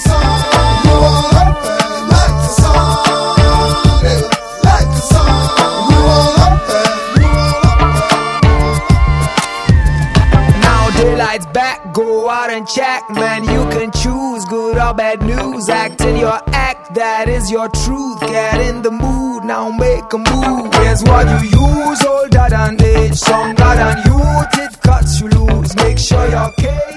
Daylight's back, go out and check, man. You can choose good or bad news. Act in your act, that is your truth. Get in the mood, now make a move. Here's what you use, older than age, stronger than youth. It cuts you loose, make sure you're okay.